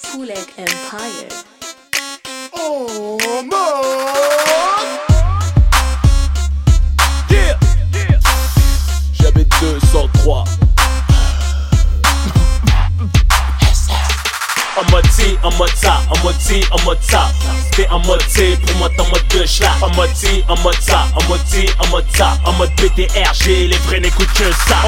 Pulek Empire. Oh man! Yeah! J'habite 203. En mode T, en mode ça, en mode T, en mode ça. T'es en mode T, pour moi t'es en mode 2 schla. En mode T, en mode ça, en mode T, en mode ça. En mode BTR, j'ai les vrais n'écoutent que ça.